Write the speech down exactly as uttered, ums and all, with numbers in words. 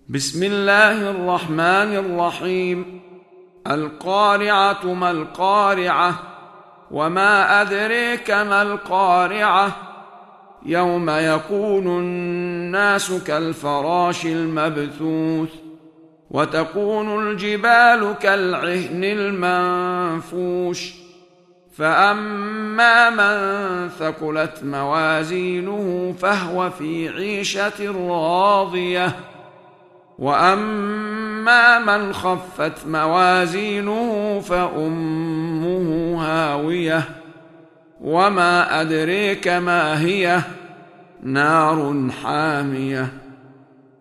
بسم الله الرحمن الرحيم. القارعة ما القارعة وما أدريك ما القارعة يوم يكون الناس كالفراش المبثوث وتكون الجبال كالعهن المنفوش فأما من ثقلت موازينه فهو في عيشة راضية وأما من خفت موازينه فأمه هاوية وما أدريك ما هي نار حامية.